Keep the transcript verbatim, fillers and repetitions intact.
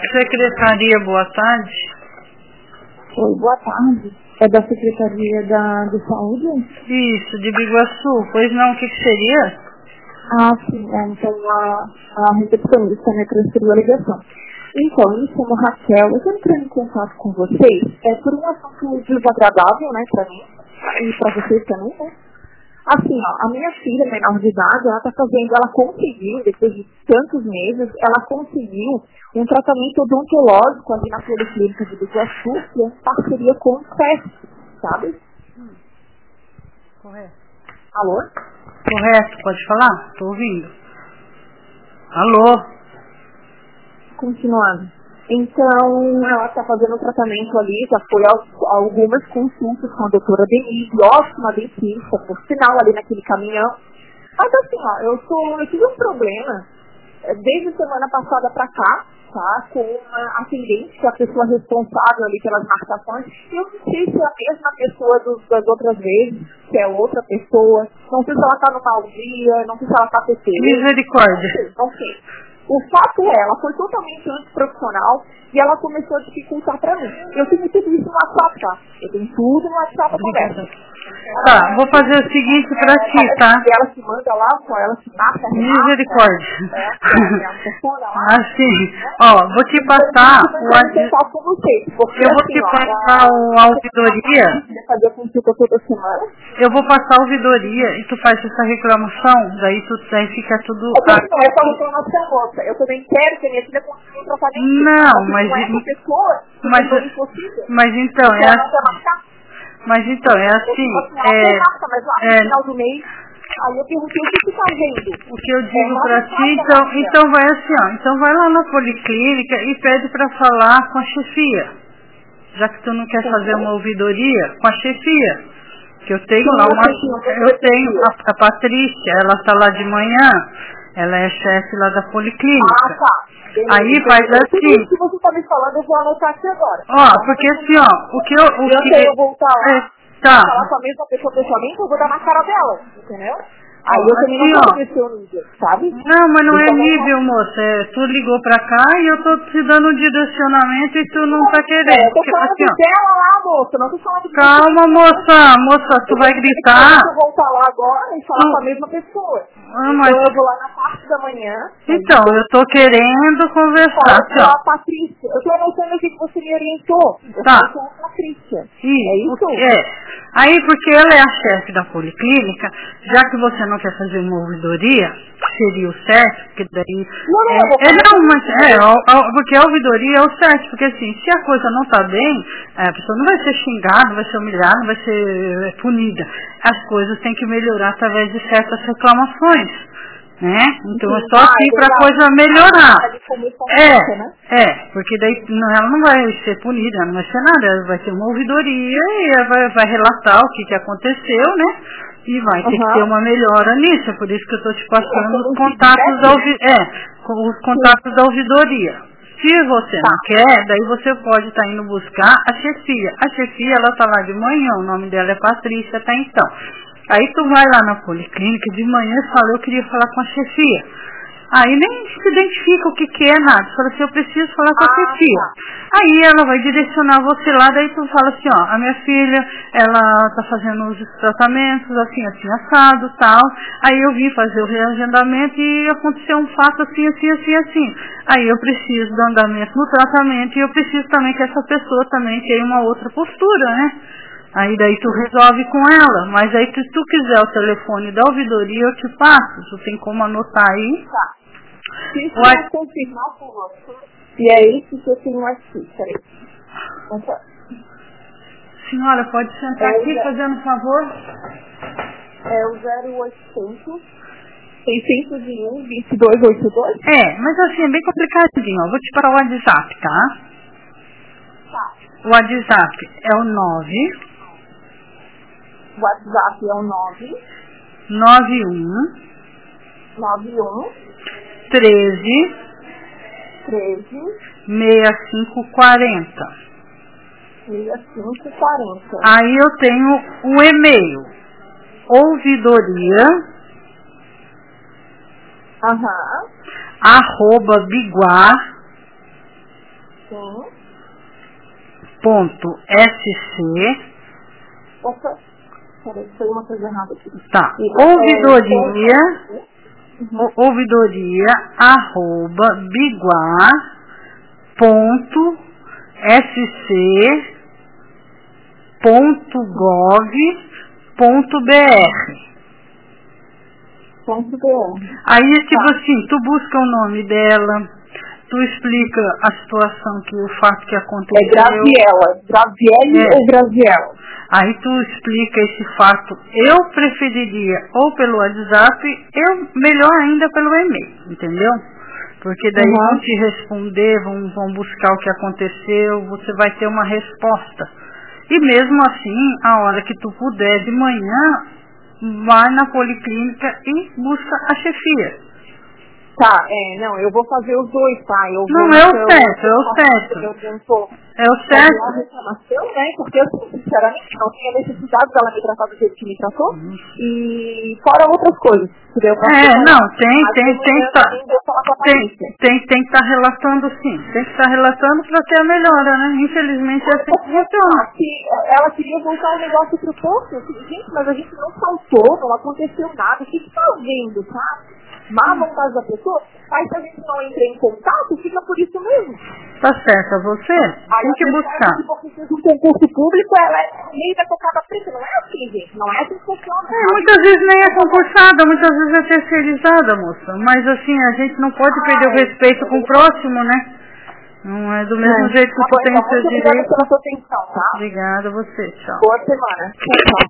Secretaria, boa tarde. Oi, boa tarde. É da Secretaria da, de Saúde? Isso, de Biguaçu. Pois não, o que, que seria? Ah, sim. É, então a, a recepcionista me transferiu a ligação. Então, eu me chamo Raquel. Eu estou entrando em contato com vocês é por um assunto desagradável, né, para mim e para vocês também, né? Assim, ó, a minha filha, menor de idade, ela tá fazendo, ela conseguiu, depois de tantos meses, ela conseguiu um tratamento odontológico ali na Policlínica de Biguaçu, que é em parceria com o C E S, sabe? Hum. Correto. Alô? Correto, pode falar? Tô ouvindo. Alô? Continuando. Então, ela está fazendo um tratamento ali, já foi a, algumas consultas com a doutora Denise, ótima dentista, por sinal, ali naquele caminhão. Mas assim, ó, eu, sou, eu tive um problema, eh, desde a semana passada para cá, tá, com uma atendente, que é a pessoa responsável ali pelas marcações. Eu não sei se é a mesma pessoa dos, das outras vezes, se é outra pessoa, não sei se ela está no mau dia, não sei se ela está P T. Misericórdia. Não sei, não sei. O fato é, ela foi totalmente antiprofissional e ela começou a dificultar pra mim. Eu tenho tudo isso no WhatsApp, tá? Eu tenho tudo no WhatsApp conversa. Tá, vou fazer o seguinte pra ti, tá? E ela se manda lá, só ela se mata, Misericórdia. é, Assim, ó, vou te passar o adi... Eu vou te passar a ouvidoria. Fazer consulta toda semana. Eu vou passar a ouvidoria e tu faz essa reclamação, daí tu daí fica tudo. É não é só reclamação, moça. Eu também quero que a minha filha continue o tratamento. Não, mas. Mas, mas então, é assim. Mas então, é assim. É, é, no final do mês. Aí eu perguntei o que você tá vendo. O que eu digo é, pra ti, então, então vai assim, ó. Então vai lá na policlínica e pede pra falar com a chefia. Já que tu não quer fazer uma ouvidoria, com a chefia. Que eu tenho lá uma. Eu tenho a, a Patrícia, ela tá lá de manhã, ela é chefe lá da policlínica. Ah, tá. Beleza. Aí faz assim. Tudo isso que você tá me falando, eu vou anotar aqui agora. Ó, porque assim, ó, o que eu. O eu que sei, eu voltar lá. É, tá. Falar com a mesma pessoa pessoalmente, eu vou dar na cara dela, entendeu? Aí eu também assim, não ó, vou ver seu nível, sabe? Não, mas não é então, nível, moça. É, tu ligou pra cá e eu tô te dando um direcionamento e tu não tá querendo. É, eu tô Porque, falando assim, ó, dela lá, moça. Não tô falando de calma, moça. Moça, tu vai gritar. Eu vou voltar lá agora e falar tu... com a mesma pessoa. Ah, mas... Então eu vou lá na parte da manhã. Então, eu tô querendo conversar. Fala com a Patrícia. Eu tô anotando aqui que você me orientou. Eu tá. falo com a Patrícia. Sim, é isso? É. Aí, porque ela é a chefe da policlínica, já que você não quer fazer uma ouvidoria, seria o certo, porque daí... Não, não, é, eu vou é, não, mas, é, ó, ó, porque a ouvidoria é o certo, porque assim, se a coisa não tá bem, a pessoa não vai ser xingada, não vai ser humilhada, não vai ser é, punida. As coisas têm que melhorar através de certas reclamações. Né? Então eu estou aqui para a coisa melhorar. É, é, porque daí não, ela não vai ser punida, ela não vai ser nada, ela vai ter uma ouvidoria e ela vai, vai relatar o que, que aconteceu, né? E vai ter uhum. que ter uma melhora nisso, é por isso que eu estou te passando os contatos da ouvi é, os contatos da ouvidoria. Se você não quer, daí você pode estar tá indo buscar a chefia. A chefia, ela está lá de manhã, o nome dela é Patrícia, tá então. Aí tu vai lá na policlínica, de manhã e fala, eu queria falar com a chefia. Aí nem se identifica o que que é nada. Fala assim, eu preciso falar com a ah, chefia. Tá. Aí ela vai direcionar você lá, daí tu fala assim, ó, a minha filha, ela tá fazendo os tratamentos, assim, assim, assado, tal. Aí eu vim fazer o reagendamento e aconteceu um fato assim, assim, assim, assim. Aí eu preciso do andamento no tratamento e eu preciso também que essa pessoa também tenha uma outra postura, né? Aí daí tu resolve com ela, mas aí se tu quiser o telefone da ouvidoria eu te passo, tu tem como anotar aí. Tá. Se você confirmar por você, e é isso que eu tenho aqui, peraí. Senhora, pode sentar é aqui, fazendo favor? É o zero oitocentos, seiscentos e um, vinte e dois oitenta e dois? É, mas assim, é bem complicadinho, ó. Vou te parar o WhatsApp, tá? Tá. O WhatsApp é o nove... O WhatsApp é o nove nove um nove um treze treze sessenta e cinco quarenta. sessenta e cinco quarenta. Aí eu tenho o e-mail ouvidoria Aham. arroba biguar Sim. Ponto sc. Opa, peraí, foi uma coisa errada aqui. Tá. Isso, Ouvidoria. É, uhum. Ouvidoria arroba biguá ponto sc ponto gov ponto br. Ponto br. Aí, tipo Tá. assim, tu busca o nome dela, tu explica a situação, que o fato que aconteceu. É Graziella. Graziele É. ou Graziella? Aí tu explica esse fato. Eu preferiria ou pelo WhatsApp, eu melhor ainda pelo e-mail, entendeu? Porque daí Uhum. vão te responder, vão, vão buscar o que aconteceu, você vai ter uma resposta. E mesmo assim, a hora que tu puder de manhã, vai na policlínica e busca a chefia. Tá, é, não, eu vou fazer os dois, tá? Eu Não, vou é o então, certo, é o eu certo. Eu tento É o fazer certo. uma reclamação, né? Porque eu, sinceramente, não tinha necessidade dela me tratar do jeito que me tratou. Uhum. E fora outras coisas. Entendeu? Eu posso É, falar, não, tem, mas tem, de tem manhã que tá, também vou falar com a tem, Patrícia. tem, tem que estar relatando sim, tem que estar relatando para ter a melhora, né? Infelizmente é assim que funciona. Que ela queria voltar o negócio pro posto. Eu falei, gente, mas a gente não saltou, não aconteceu nada. O que que tá vendo, sabe? Má vontade da pessoa. Aí se a gente não entra em contato, fica por isso mesmo. Tá certo, você Aí tem a que pessoa buscar. que porque fez um concurso público, ela é meio da tocada preta. Não é assim, gente. Não é assim que funciona. É, muitas vezes nem é concursada, muitas vezes é terceirizada, moça. Mas assim, a gente não pode perder o Ai, respeito com o próximo, né? Não é do mesmo é. jeito que Tá tu bom, tem então, o seu muito obrigada direito. pela sua atenção, tá? Obrigada a você, tchau. Boa semana. Tchau, tchau.